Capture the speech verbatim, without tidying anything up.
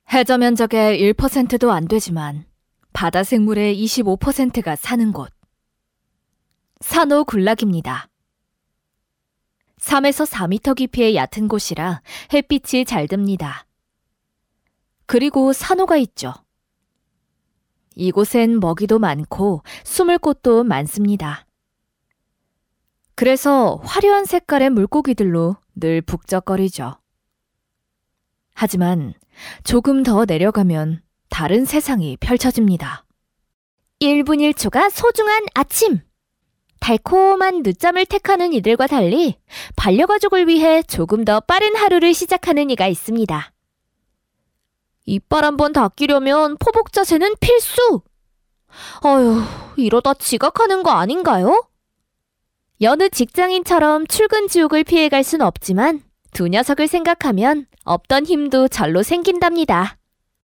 해저 면적의 일 퍼센트도 안 되지만 바다 생물의 이십오 퍼센트가 사는 곳. 산호 군락입니다. 삼에서 사 미터 깊이의 얕은 곳이라 햇빛이 잘 듭니다. 그리고 산호가 있죠. 이곳엔 먹이도 많고 숨을 곳도 많습니다. 그래서 화려한 색깔의 물고기들로 늘 북적거리죠. 하지만 조금 더 내려가면 다른 세상이 펼쳐집니다. 일 분 일 초가 소중한 아침! 달콤한 늦잠을 택하는 이들과 달리 반려가족을 위해 조금 더 빠른 하루를 시작하는 이가 있습니다. 이빨 한번 닦이려면 포복 자세는 필수! 어휴, 이러다 지각하는 거 아닌가요? 여느 직장인처럼 출근 지옥을 피해갈 순 없지만 두 녀석을 생각하면 없던 힘도 절로 생긴답니다.